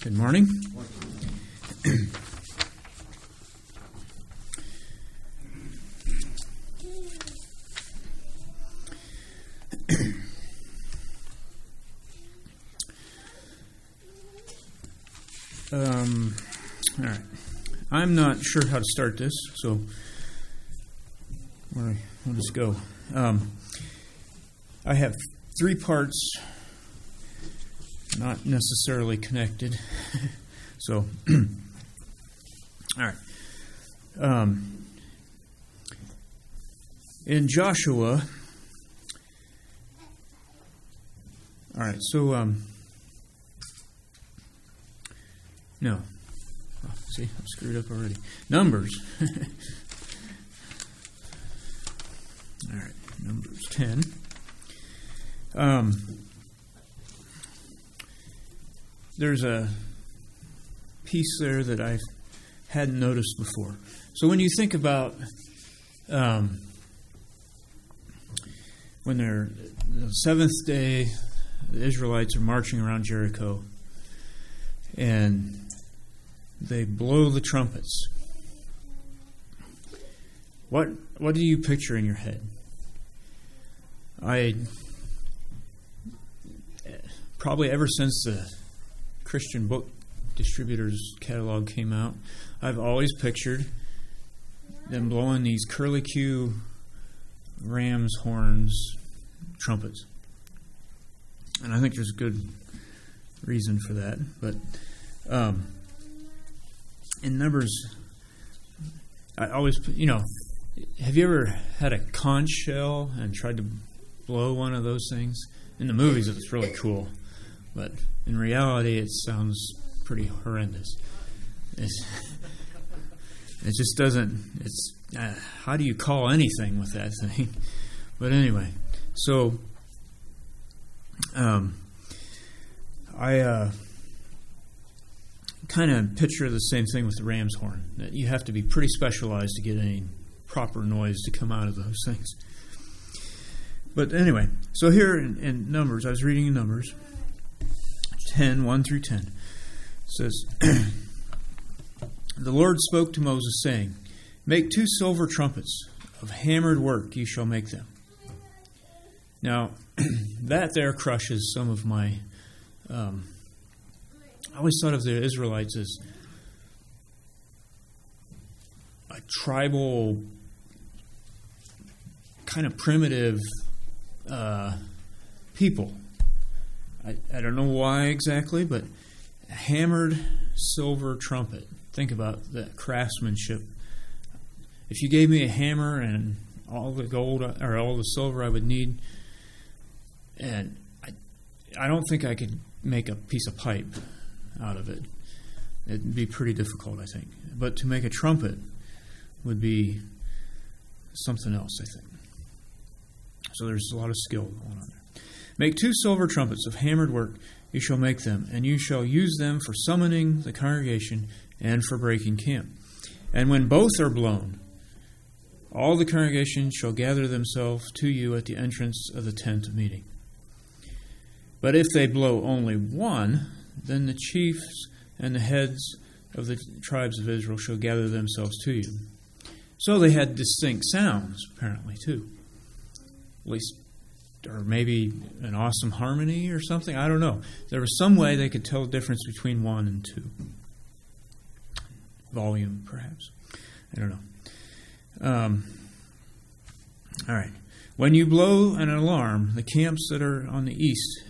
Good morning. All right. I'm not sure how to start this, so we'll just go. I have 3 parts, not necessarily connected. So, all right. In Joshua, all right, so, no. Oh, see, I'm screwed up already. Numbers. All right, Numbers 10. There's a piece there that I hadn't noticed before. So when you think about when they're the 7th day, the Israelites are marching around Jericho, and they blow the trumpets. What do you picture in your head? I probably ever since the Christian Book Distributors catalog came out, I've always pictured them blowing these curlicue ram's horns trumpets. And I think there's a good reason for that. But in Numbers, I always, have you ever had a conch shell and tried to blow one of those things? In the movies, it's really cool. But in reality, it sounds pretty horrendous. It just doesn't, how do you call anything with that thing? But anyway, so I kind of picture the same thing with the ram's horn, that you have to be pretty specialized to get any proper noise to come out of those things. But anyway, so here in Numbers, I was reading in Numbers 10, 1 through 10. It says, The Lord spoke to Moses, saying, Make 2 silver trumpets of hammered work, you shall make them. Now, that there crushes some of my... I always thought of the Israelites as a tribal, kind of primitive people. I don't know why exactly, but a hammered silver trumpet. Think about that craftsmanship. If you gave me a hammer and all the gold or all the silver I would need, and I don't think I could make a piece of pipe out of it. It'd be pretty difficult, I think. But to make a trumpet would be something else, I think. So there's a lot of skill going on there. Make 2 silver trumpets of hammered work, you shall make them, and you shall use them for summoning the congregation and for breaking camp. And when both are blown, all the congregation shall gather themselves to you at the entrance of the tent of meeting. But if they blow only one, then the chiefs and the heads of the tribes of Israel shall gather themselves to you. So they had distinct sounds, apparently, too. At least, or maybe an awesome harmony or something. I don't know. There was some way they could tell the difference between 1 and 2. Volume, perhaps. I don't know. All right. When you blow an alarm, the camps that are on the east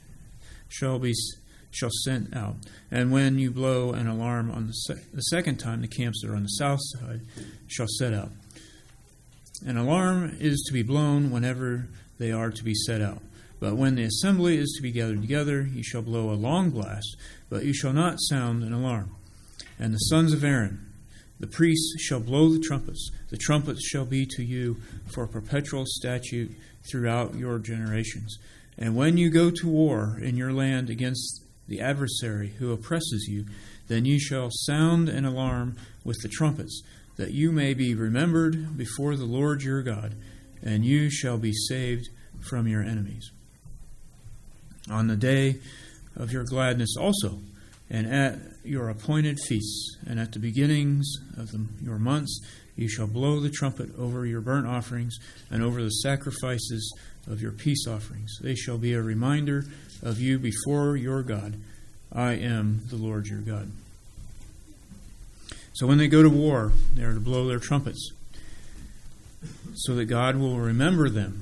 shall send out. And when you blow an alarm on the second time, the camps that are on the south side shall set out. An alarm is to be blown whenever they are to be set out. But when the assembly is to be gathered together, you shall blow a long blast, but you shall not sound an alarm. And the sons of Aaron, the priests, shall blow the trumpets. The trumpets shall be to you for a perpetual statute throughout your generations. And when you go to war in your land against the adversary who oppresses you, then you shall sound an alarm with the trumpets, that you may be remembered before the Lord your God, and you shall be saved from your enemies. On the day of your gladness also, and at your appointed feasts, and at the beginnings of your months, you shall blow the trumpet over your burnt offerings and over the sacrifices of your peace offerings. They shall be a reminder of you before your God. I am the Lord your God. So when they go to war, they are to blow their trumpets so that God will remember them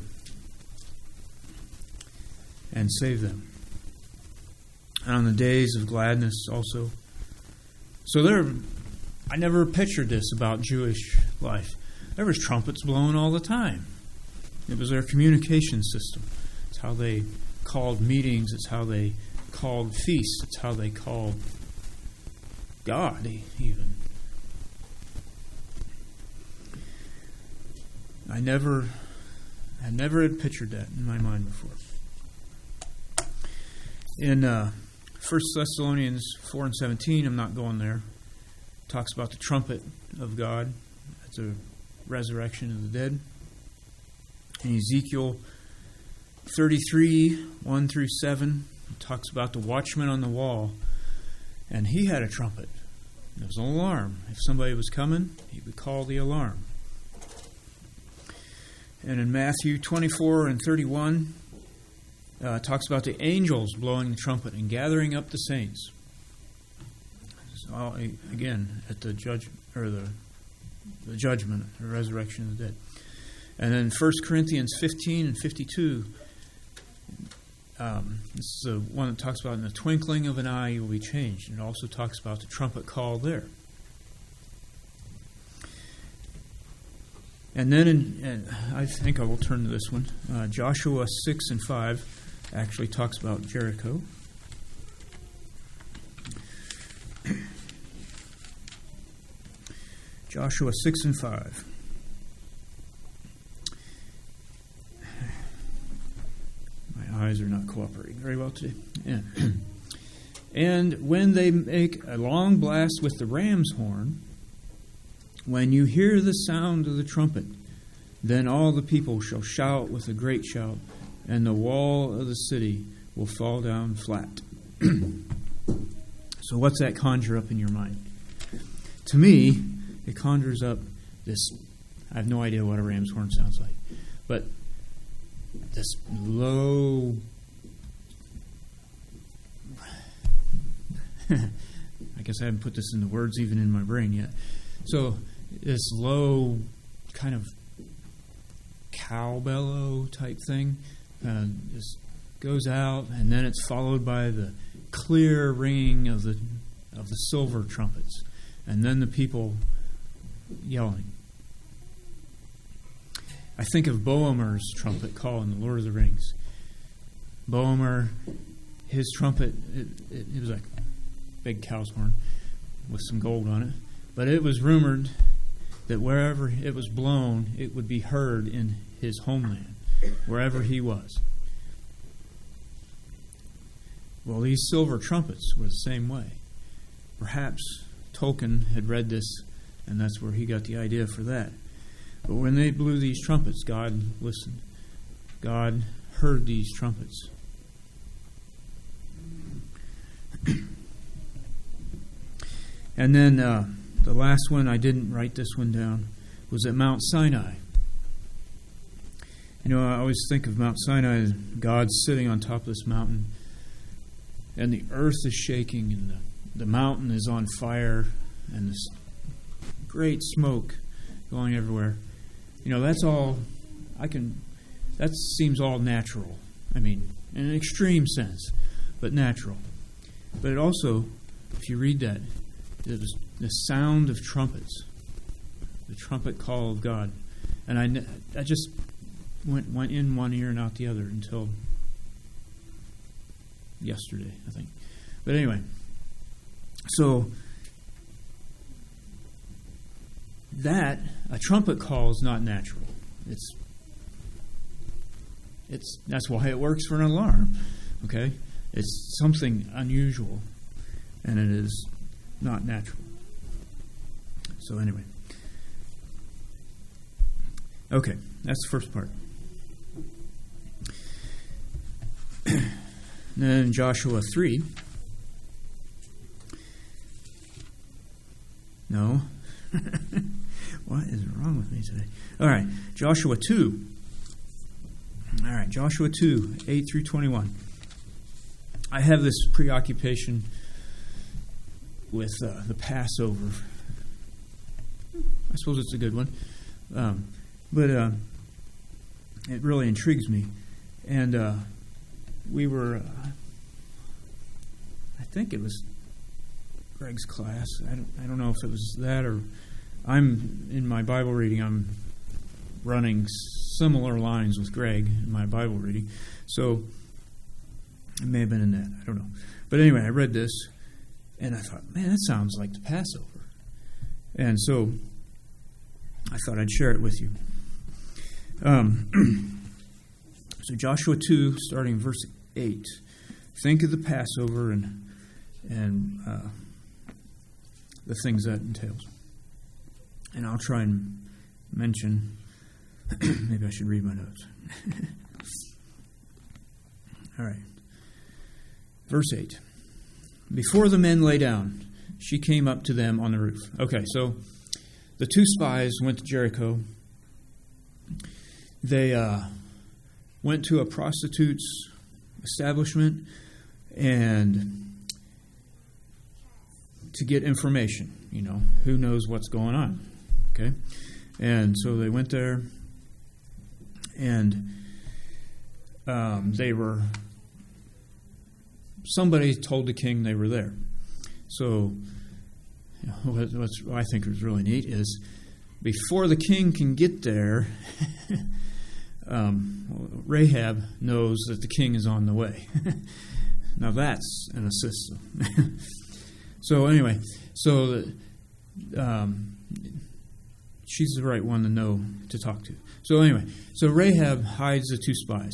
and save them. And on the days of gladness also. So I never pictured this about Jewish life. There was trumpets blowing all the time. It was their communication system. It's how they called meetings. It's how they called feasts. It's how they called God even. I never had pictured that in my mind before. In 1 Thessalonians 4 and 17, I'm not going there, talks about the trumpet of God. That's a resurrection of the dead. In Ezekiel 33, 1 through 7, it talks about the watchman on the wall, and he had a trumpet. It was an alarm. If somebody was coming, he would call the alarm. And in Matthew 24 and 31, it talks about the angels blowing the trumpet and gathering up the saints. So, again, at the judgment, the resurrection of the dead. And then 1 Corinthians 15 and 52, this is the one that talks about in the twinkling of an eye you will be changed. And it also talks about the trumpet call there. And then, and I think I will turn to this one, Joshua 6 and 5 actually talks about Jericho. Joshua 6 and 5. My eyes are not cooperating very well today. Yeah. And when they make a long blast with the ram's horn, when you hear the sound of the trumpet, then all the people shall shout with a great shout, and the wall of the city will fall down flat. So what's that conjure up in your mind? To me, it conjures up this, I have no idea what a ram's horn sounds like, but this low, I guess I haven't put this into words even in my brain yet. So this low kind of cow bellow type thing just goes out, and then it's followed by the clear ringing of the silver trumpets, and then the people yelling. I think of Boemer's trumpet call in The Lord of the Rings. Boemer, his trumpet, it was like a big cow's horn with some gold on it. But it was rumored that wherever it was blown, it would be heard in his homeland, wherever he was. Well, these silver trumpets were the same way. Perhaps Tolkien had read this, and that's where he got the idea for that. But when they blew these trumpets, God listened. God heard these trumpets. And then the last one, I didn't write this one down, was at Mount Sinai. You know, I always think of Mount Sinai as God sitting on top of this mountain, and the earth is shaking, and the mountain is on fire, and this great smoke going everywhere. You know, that's all, that seems all natural. I mean, in an extreme sense, but natural. But it also, if you read that, it was the sound of trumpets, the trumpet call of God. And I just went in one ear and out the other until yesterday, I think. But anyway, so that, a trumpet call is not natural. That's why it works for an alarm, okay? It's something unusual, and it is not natural. So anyway. Okay, that's the first part. Then Joshua 3. No. What is wrong with me today? All right, Joshua 2. All right, Joshua 2, 8 through 21. I have this preoccupation with the Passover. I suppose it's a good one. But it really intrigues me. And we were, I think it was Greg's class. I don't know if it was that or I'm in my Bible reading. I'm running similar lines with Greg in my Bible reading. So it may have been in that. I don't know. But anyway, I read this and I thought, man, that sounds like the Passover. And so I thought I'd share it with you. So Joshua 2, starting verse 8. Think of the Passover and the things that entails. And I'll try and mention, maybe I should read my notes. All right. Verse 8. Before the men lay down, she came up to them on the roof. Okay, so the two spies went to Jericho. They went to a prostitute's establishment and to get information. You know, who knows what's going on? Okay, and so they went there, and somebody told the king they were there. So what I think is really neat is before the king can get there, Rahab knows that the king is on the way. Now that's an assist. So anyway, she's the right one to know to talk to. So anyway, so Rahab hides the two spies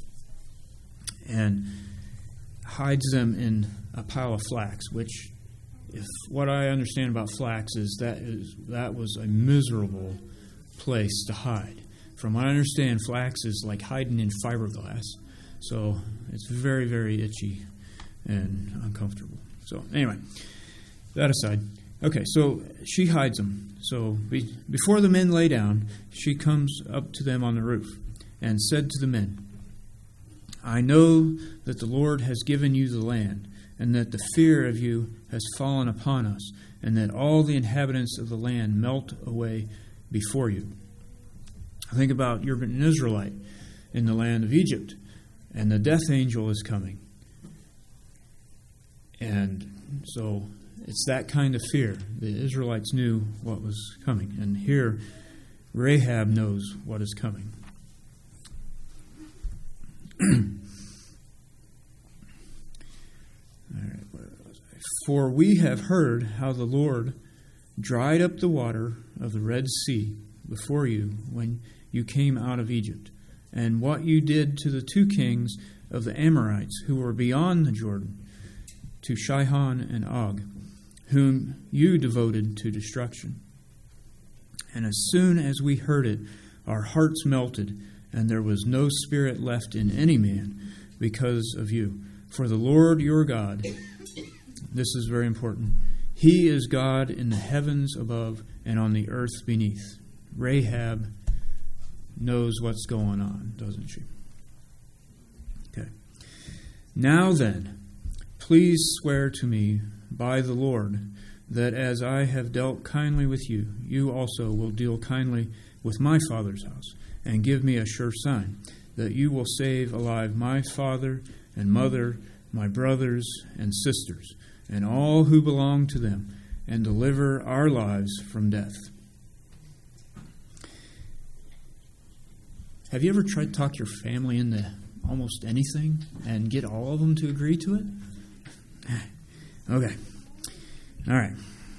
and hides them in a pile of flax, which, if what I understand about flax is that was a miserable place to hide. From what I understand, flax is like hiding in fiberglass, so it's very, very itchy and uncomfortable. So anyway, that aside, okay, so she hides them. So before the men lay down, she comes up to them on the roof and said to the men, I know that the Lord has given you the land, and that the fear of you has fallen upon us, and that all the inhabitants of the land melt away before you. Think about you're an Israelite in the land of Egypt, and the death angel is coming. And so it's that kind of fear. The Israelites knew what was coming, and here Rahab knows what is coming. For we have heard how the Lord dried up the water of the Red Sea before you when you came out of Egypt, and what you did to the two kings of the Amorites who were beyond the Jordan, to Sihon and Og, whom you devoted to destruction. And as soon as we heard it, our hearts melted, and there was no spirit left in any man because of you. For the Lord your God, this is very important, He is God in the heavens above and on the earth beneath. Rahab knows what's going on, doesn't she? Okay. Now then, please swear to me by the Lord that as I have dealt kindly with you, you also will deal kindly with my father's house, and give me a sure sign that you will save alive my father and mother, my brothers and sisters, and all who belong to them, and deliver our lives from death. Have you ever tried to talk your family into almost anything and get all of them to agree to it? Okay. All right.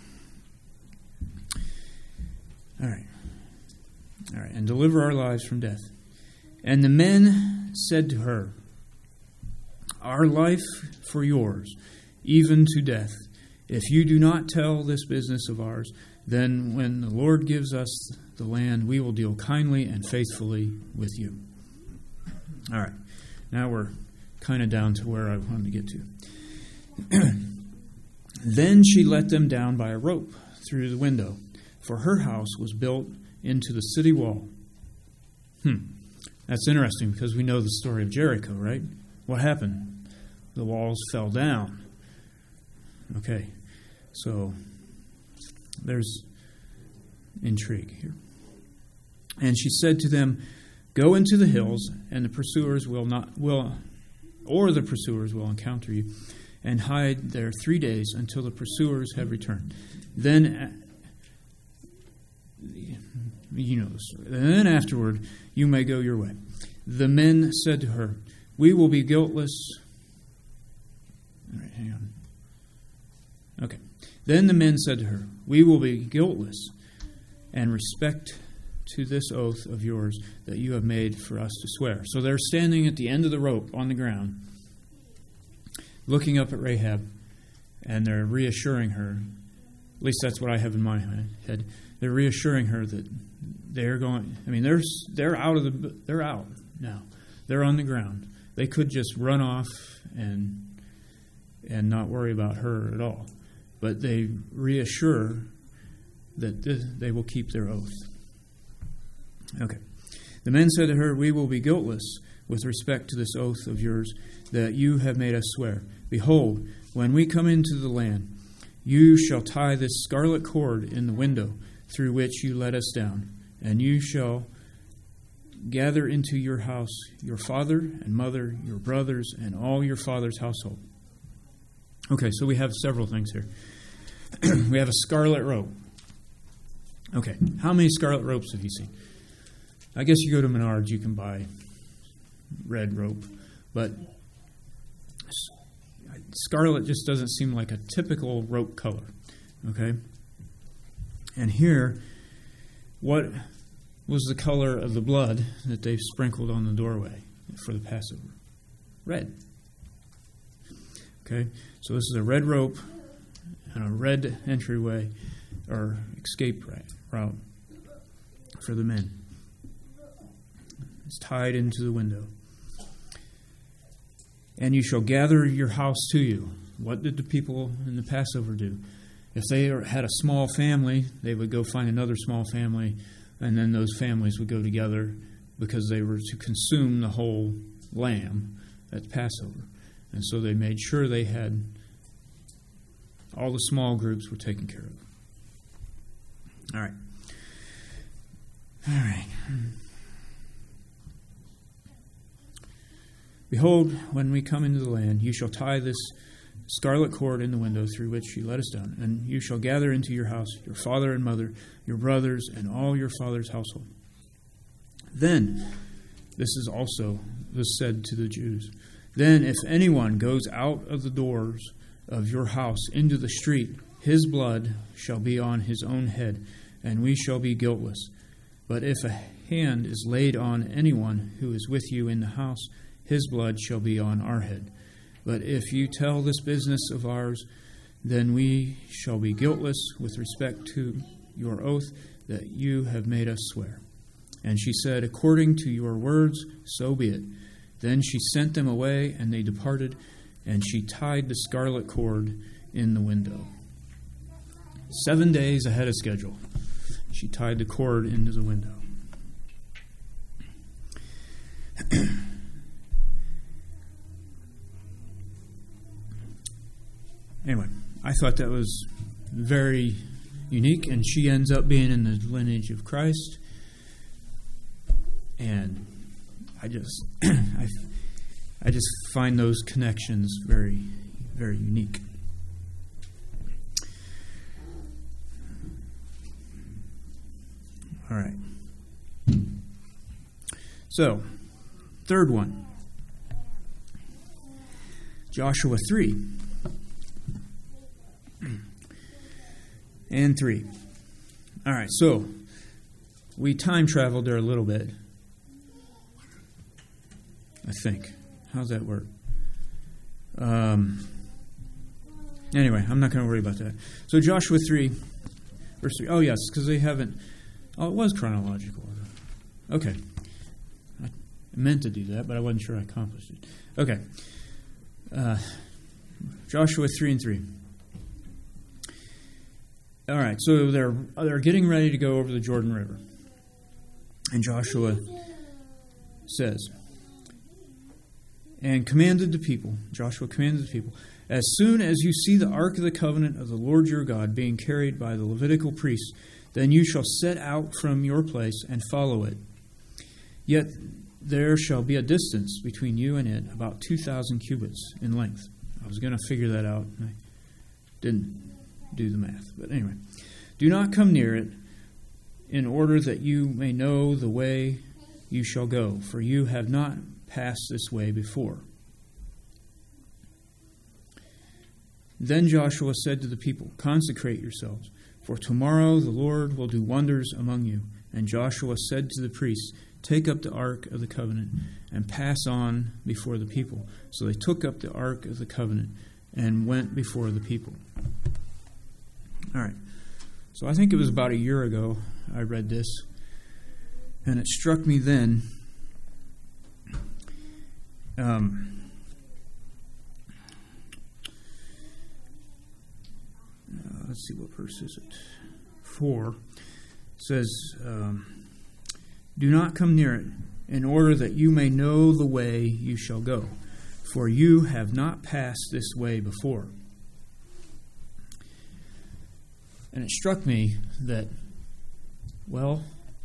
And deliver our lives from death. And the men said to her, our life for yours, even to death. If you do not tell this business of ours, then when the Lord gives us the land, we will deal kindly and faithfully with you. All right. Now we're kind of down to where I wanted to get to. Then she let them down by a rope through the window, for her house was built into the city wall. That's interesting because we know the story of Jericho, right? What happened? The walls fell down. Okay, so there's intrigue here. And she said to them, "Go into the hills, and the pursuers will encounter you, and hide there 3 days until the pursuers have returned. Then, you know the story. Then afterward, you may go your way." The men said to her, "We will be guiltless." All right, hang on. Okay. Then the men said to her, "We will be guiltless, and respect to this oath of yours that you have made for us to swear." So they're standing at the end of the rope on the ground, looking up at Rahab, and they're reassuring her. At least that's what I have in my head. They're reassuring her that they're going. I mean, they're out now. They're on the ground. They could just run off and not worry about her at all. But they reassure that they will keep their oath. Okay. The men said to her, "We will be guiltless with respect to this oath of yours that you have made us swear. Behold, when we come into the land, you shall tie this scarlet cord in the window through which you let us down, and you shall gather into your house your father and mother, your brothers, and all your father's household." Okay, so we have several things here. We have a scarlet rope. Okay, how many scarlet ropes have you seen? I guess you go to Menards, you can buy red rope, but scarlet just doesn't seem like a typical rope color. Okay? And here, what was the color of the blood that they've sprinkled on the doorway for the Passover? Red. Okay? So this is a red rope and a red entryway or escape route for the men. It's tied into the window. "And you shall gather your house to you." What did the people in the Passover do? If they had a small family, they would go find another small family, and then those families would go together because they were to consume the whole lamb at Passover. And so they made sure they had all the small groups were taken care of. All right. "Behold, when we come into the land, you shall tie this scarlet cord in the window through which you let us down, and you shall gather into your house your father and mother, your brothers, and all your father's household. Then," this was said to the Jews, "then if anyone goes out of the doors of your house into the street, his blood shall be on his own head, and we shall be guiltless. But if a hand is laid on anyone who is with you in the house, his blood shall be on our head. But if you tell this business of ours, then we shall be guiltless with respect to your oath that you have made us swear." And she said, "According to your words, so be it." Then she sent them away, and they departed, and she tied the scarlet cord in the window. 7 days ahead of schedule, she tied the cord into the window. Anyway, I thought that was very unique, and she ends up being in the lineage of Christ. And I just find those connections very, very unique. All right. So, third one. Joshua 3. And 3. All right, so we time traveled there a little bit, I think. How's that work? Anyway, I'm not going to worry about that. So Joshua 3, verse 3. Oh, yes, because they haven't... Oh, it was chronological. Okay. I meant to do that, but I wasn't sure I accomplished it. Okay. Joshua 3 and 3. All right, so they're getting ready to go over the Jordan River. And Joshua says, Joshua commanded the people, as soon as you see the ark of the covenant of the Lord your God being carried by the Levitical priests, then you shall set out from your place and follow it. Yet there shall be a distance between you and it, about 2,000 cubits in length. I was going to figure that out, and I didn't do the math. But anyway, do not come near it, in order that you may know the way you shall go, for you have not passed this way before. Then Joshua said to the people, consecrate yourselves, for tomorrow the Lord will do wonders among you. And Joshua said to the priests, take up the ark of the covenant and pass on before the people. So they took up the ark of the covenant and went before the people. All right. So I think it was about a year ago I read this, and it struck me then. Let's see, what verse is it? 4 says, do not come near it, in order that you may know the way you shall go, for you have not passed this way before. And it struck me that, well,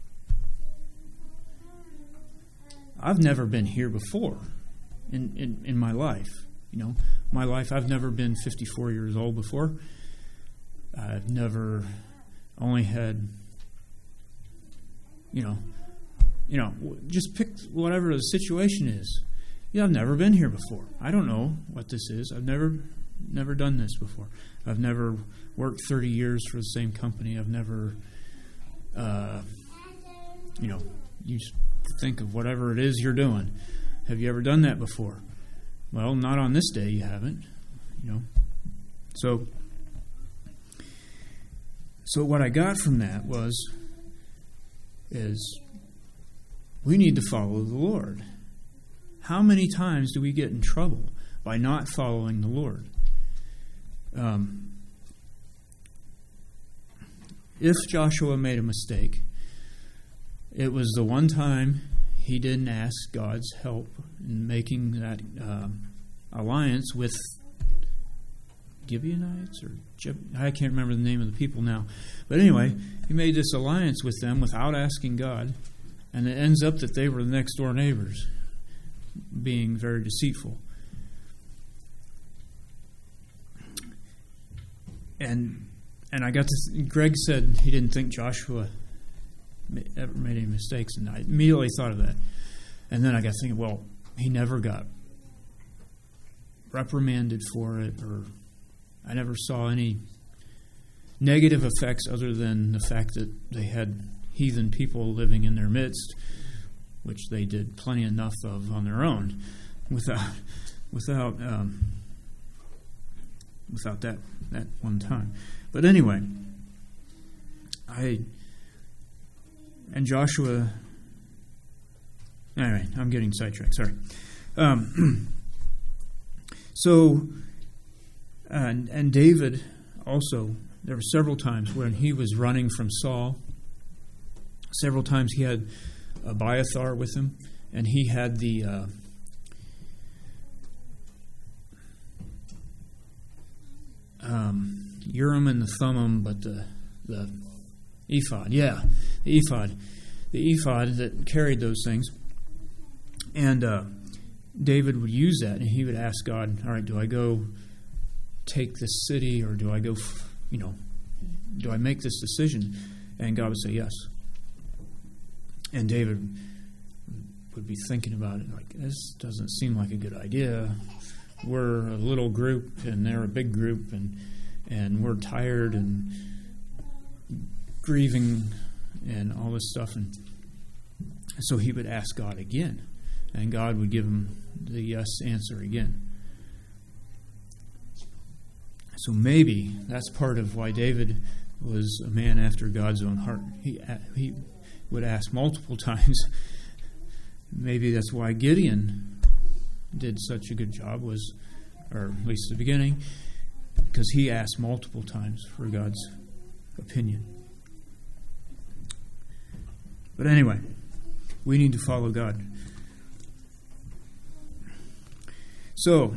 I've never been here before in my life. You know, my life, I've never been 54 years old before. I've never only had, just pick whatever the situation is. Yeah, I've never been here before. I don't know what this is. I've never done this before. I've never worked 30 years for the same company. I've never, you think of whatever it is you're doing. Have you ever done that before? Well, not on this day you haven't, So what I got from that is we need to follow the Lord. How many times do we get in trouble by not following the Lord? If Joshua made a mistake, it was the one time he didn't ask God's help in making that alliance with Gibeonites, I can't remember the name of the people now. But anyway, he made this alliance with them without asking God, and it ends up that they were the next door neighbors, being very deceitful. And I got this. Greg said he didn't think Joshua ever made any mistakes, and I immediately thought of that. And then I got thinking, well, he never got reprimanded for it, or I never saw any negative effects other than the fact that they had heathen people living in their midst, which they did plenty enough of on their own, without that one time. But anyway, Joshua. Anyway, I'm getting sidetracked. Sorry. And David also, there were several times when he was running from Saul. Several times he had Abiathar with him, and he had the Urim and the Thummim, but the ephod. Yeah, the ephod. The ephod that carried those things. And David would use that, and he would ask God, all right, do I go take this city, or do I go, do I make this decision? And God would say yes. And David would be thinking about it, like, this doesn't seem like a good idea. We're a little group, and they're a big group, and we're tired and grieving and all this stuff. And so he would ask God again, and God would give him the yes answer again. So maybe that's part of why David was a man after God's own heart. He would ask multiple times. Maybe that's why Gideon did such a good job, or at least the beginning, because he asked multiple times for God's opinion. But anyway, we need to follow God. So,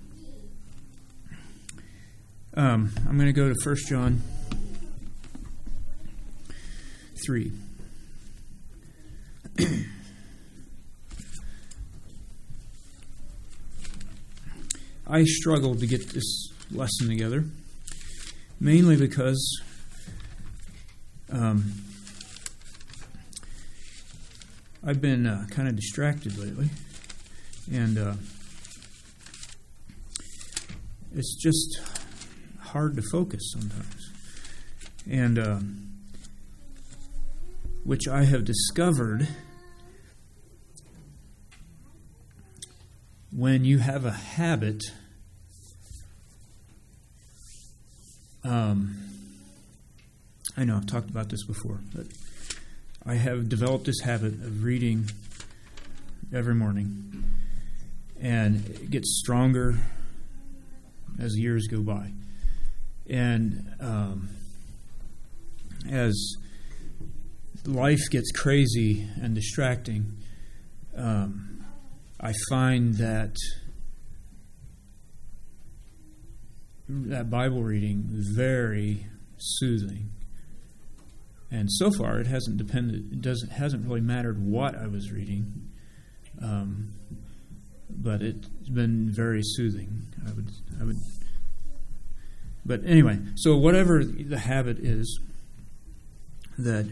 I'm going to go to 1 John 3. I struggled to get this lesson together, mainly because I've been kind of distracted lately, and it's just hard to focus sometimes. And which I have discovered, when you have a habit, I know I've talked about this before, but I have developed this habit of reading every morning, and it gets stronger as years go by. And as life gets crazy and distracting, I find that Bible reading very soothing. And so far, it hasn't really mattered what I was reading, but it's been very soothing. I would. But anyway, so whatever the habit is, that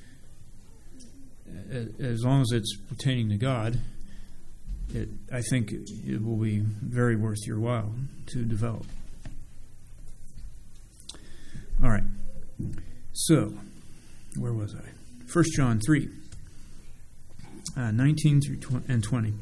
as long as it's pertaining to God, I think it will be very worth your while to develop. All right. So, where was I? 1 John 3, 19 through and 20.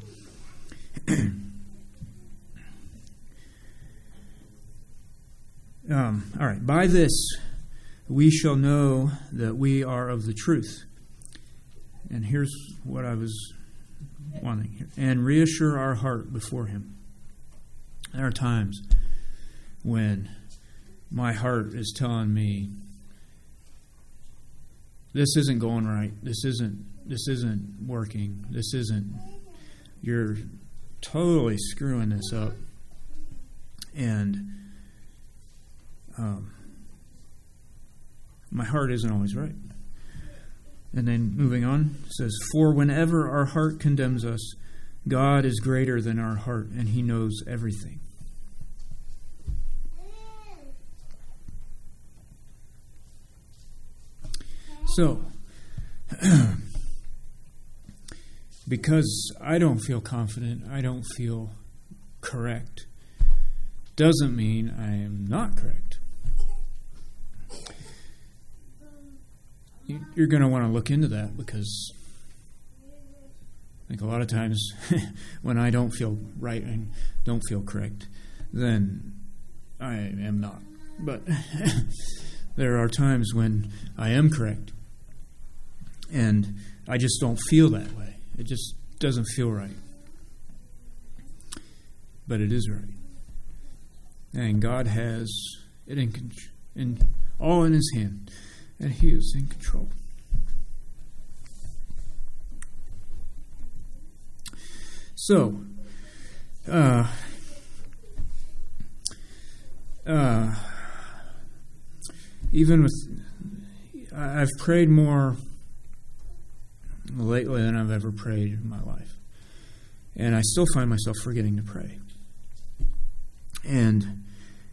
All right. By this we shall know that we are of the truth. And here's what I was wanting here. And reassure our heart before Him. There are times when my heart is telling me, this isn't going right. This isn't working. You're totally screwing this up. And my heart isn't always right. And then moving on, it says, for whenever our heart condemns us, God is greater than our heart, and He knows everything. So, because I don't feel confident, I don't feel correct, doesn't mean I am not correct. You're going to want to look into that, because I think a lot of times when I don't feel right and don't feel correct, then I am not. But there are times when I am correct, and I just don't feel that way. It just doesn't feel right. But it is right. And God has it all in His hand. And He is in control. So, even with, I've prayed more lately than I've ever prayed in my life. And I still find myself forgetting to pray. And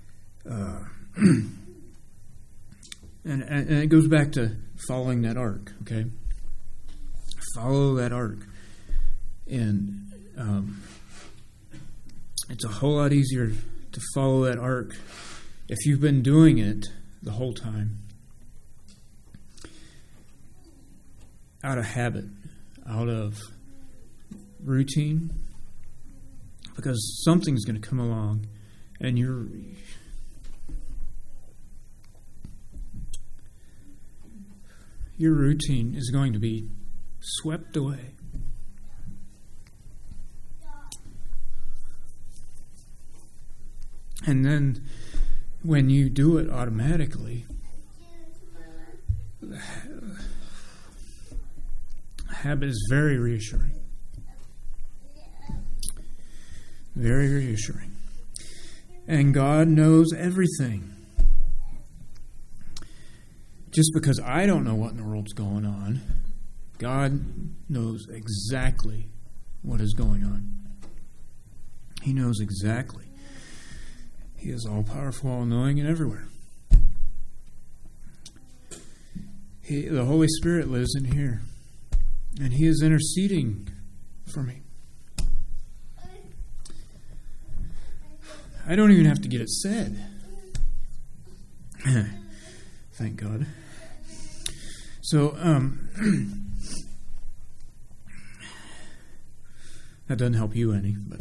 And it goes back to following that ark, okay? Follow that ark. And it's a whole lot easier to follow that ark if you've been doing it the whole time. Out of habit, out of routine. Because something's going to come along and your routine is going to be swept away. And then when you do it automatically, habit is very reassuring. Very reassuring. And God knows everything. Just because I don't know what in the world's going on, God knows exactly what is going on. He knows exactly. He is all-powerful, all-knowing, and everywhere. The Holy Spirit lives in here, and He is interceding for me. I don't even have to get it said. Thank God. So, that doesn't help you any, but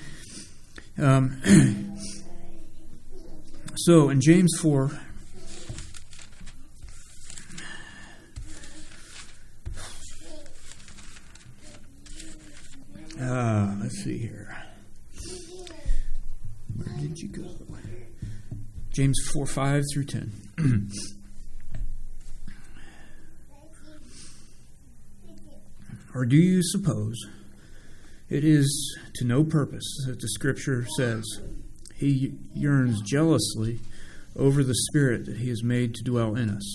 so in James 4, let's see here. Where did you go? James 4, 5 through 10. Or do you suppose it is to no purpose that the Scripture says, He yearns jealously over the Spirit that He has made to dwell in us?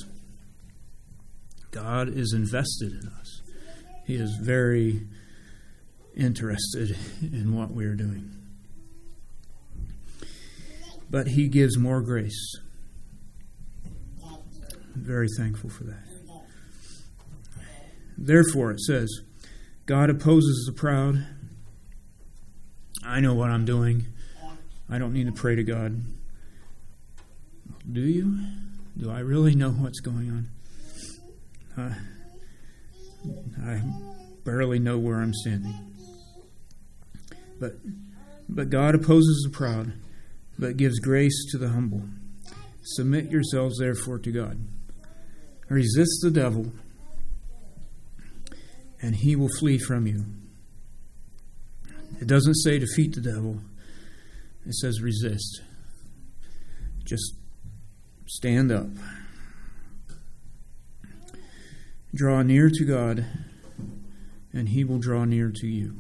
God is invested in us. He is very interested in what we are doing. But He gives more grace. I'm very thankful for that. Therefore, it says, God opposes the proud. I know what I'm doing. I don't need to pray to God. Do you? Do I really know what's going on? I barely know where I'm standing. But God opposes the proud, but gives grace to the humble. Submit yourselves, therefore, to God. Resist the devil, and he will flee from you. It doesn't say defeat the devil. It says resist. Just stand up. Draw near to God, and He will draw near to you.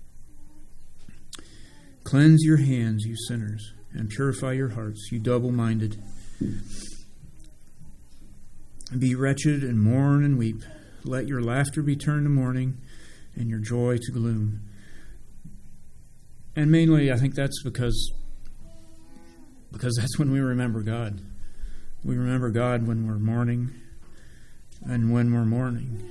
Cleanse your hands, you sinners, and purify your hearts, you double-minded. Be wretched and mourn and weep. Let your laughter be turned to mourning and your joy to gloom. And mainly, I think that's because that's when we remember God. We remember God when we're mourning and when we're mourning.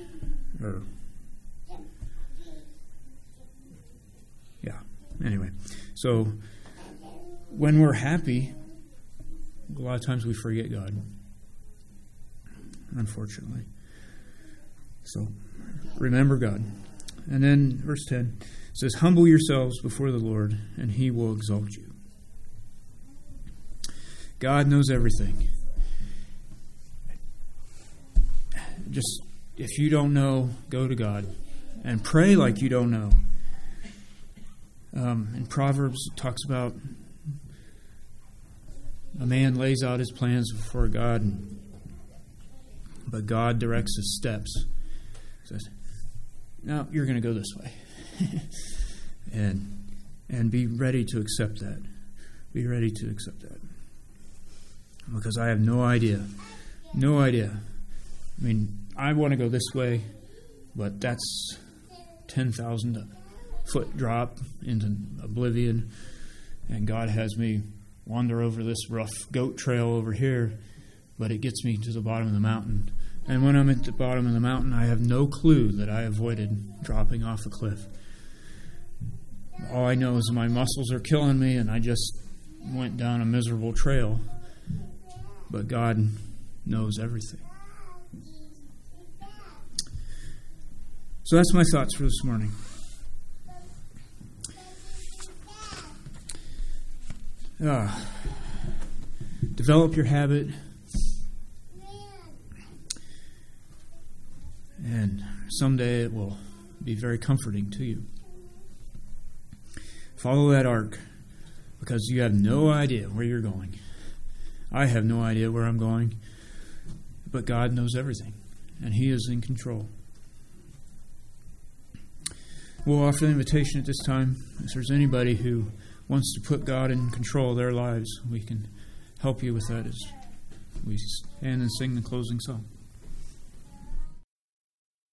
Anyway. So, when we're happy, a lot of times we forget God. Unfortunately. So, remember God. And then, verse 10 says, humble yourselves before the Lord, and He will exalt you. God knows everything. Just, if you don't know, go to God. And pray like you don't know. In Proverbs, it talks about a man lays out his plans before God, but God directs his steps. Says, "No, you're going to go this way," and be ready to accept that. Be ready to accept that, because I have no idea. I mean, I want to go this way, but that's 10,000 foot drop into oblivion, and God has me wander over this rough goat trail over here, but it gets me to the bottom of the mountain. And when I'm at the bottom of the mountain, I have no clue that I avoided dropping off a cliff. All I know is my muscles are killing me, and I just went down a miserable trail. But God knows everything. So that's my thoughts for this morning. Develop your habit, and someday it will be very comforting to you. Follow that ark, because you have no idea where you're going. I have no idea where I'm going, but God knows everything. and He is in control. We'll offer the invitation at this time. If there's anybody who wants to put God in control of their lives, we can help you with that as we stand and sing the closing song.